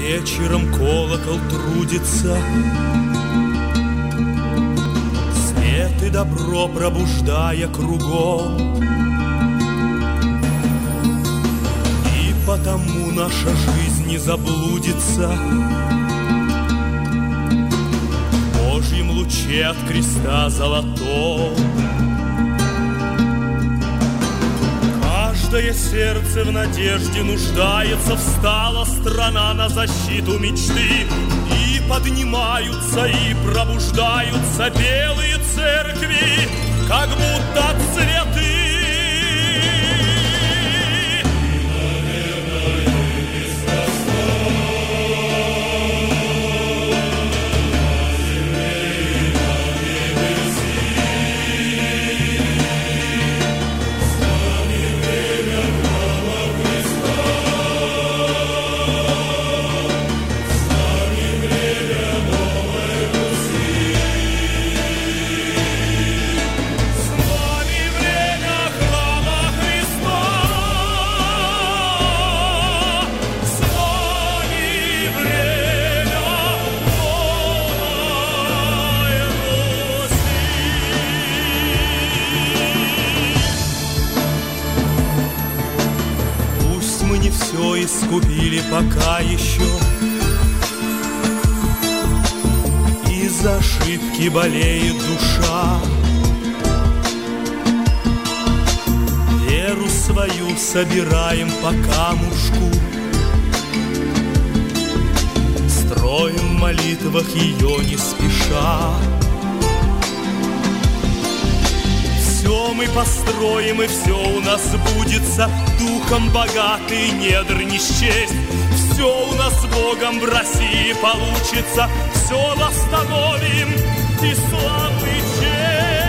Вечером колокол трудится, свет и добро пробуждая кругом. И потому наша жизнь не заблудится в Божьем луче от креста золотом. Каждое сердце в надежде нуждается, встала страна на защиту мечты. И поднимаются, и пробуждаются белые церкви, как будто цветы. Искупили пока еще, из-за ошибки болеет душа. Веру свою собираем по камушку, строим в молитвах ее не спеша. Все мы построим, и все у нас сбудется, духом богатый, недр не счесть. Все у нас с Богом в России получится, все восстановим и славу и честь.